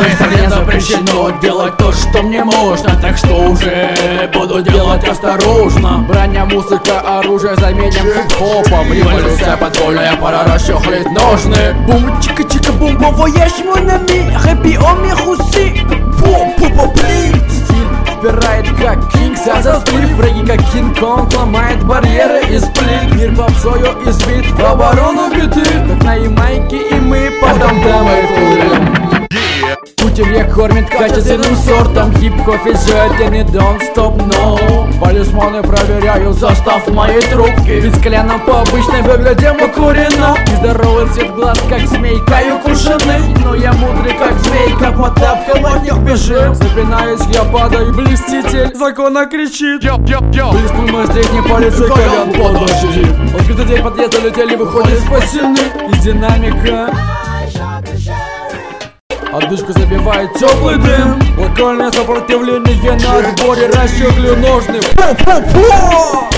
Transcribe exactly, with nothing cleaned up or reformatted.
моей стране запрещено делать то, что мне можно, так что уже буду делать осторожно. Броня, музыка, оружие заменим хип-хопом. Революция подпольная, пора расчехлить ножны. Бум, чика-чика, бум, бум, voyage mon ami, happy on me хуси. Бум, бум, бум, блин. Стиль впирает как кинг, зазастрив. Фреги как Кинг-Конг, ломает барьеры и сплит. Мир попсою избит, в оборону биты. Как на Ямайке, и мы потом дамы курим. Кутюрье кормит качественным сортом. Хип-хоп и это не don't stop, no. Полисманы проверяют состав моей трубки. Ведь с кляном по обычной выглядим укуренно. Нездоровый цвет глаз, как змейка и укушенный. Но я мудрый, как змейка, по тапкам от них бежим. Запинаюсь, я падаю, блеститель закона кричит. Блеснул мой средний палец и колян, подожди. Открытый дверь подъезда, летели, выходит спасены из динамика. Отдышку забивает теплый дым. Локальное сопротивление на отборе. Расщеплю ножны. Фу-фу-фу!